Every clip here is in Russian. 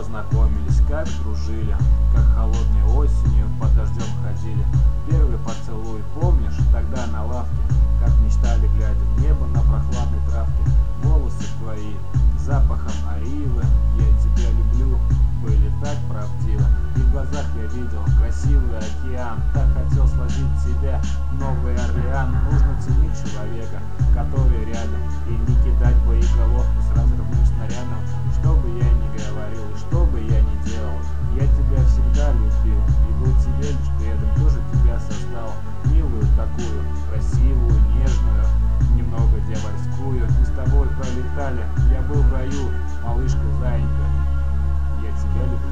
познакомились, как дружили, как холодной осенью под дождем ходили. Первый поцелуй, помнишь, тогда на лавке, как мечтали, глядя в небо на прохладной травке. Волосы твои запахом аривы, я тебя люблю, были так правдивы. И в глазах я видел красивый океан, так хотел свозить тебя в Новый Орлеан. Нужно ценить человека, который рядом, и не кидать боеголовку с разрывным снарядом. Что бы я ни говорил и что бы я ни делал, я тебя всегда любил и был тебе лишь предан. Кто же тебя создал, милую такую, красивую, нежную, немного дьявольскую? И с тобой пролетали, я был в раю, малышка заинька, я тебя люблю.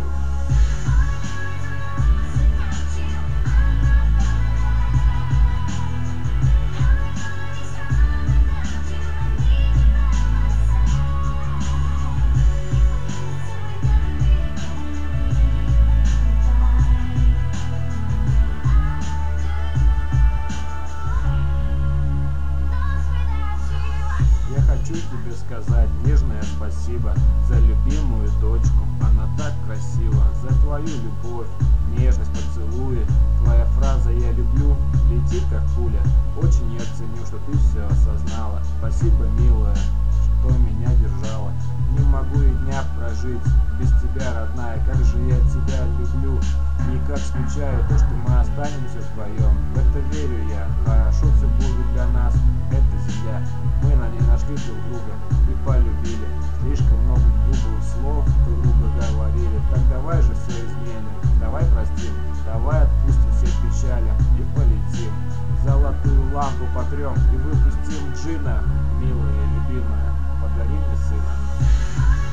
Хочу тебе сказать нежное спасибо за любимую дочку, она так красива, за твою любовь, нежность, поцелуи. Твоя фраза «я люблю» летит как пуля. Очень я ценю, что ты все осознала. Спасибо, милая, что меня держала. Не могу и дня прожить без тебя, родная. Как же я тебя люблю и как скучаю, то, что мы останемся вдвоем. В это верю я, хорошо все будет для нас. Эта земля, мы на ней нашли друг друга и полюбили. Слишком много грубых слов друг друга говорили. Так давай же все изменим, давай простим, давай отпустим все печали и полетим. Золотую лампу потрем и выпустим джина. Милая, любимая, подари мне сына.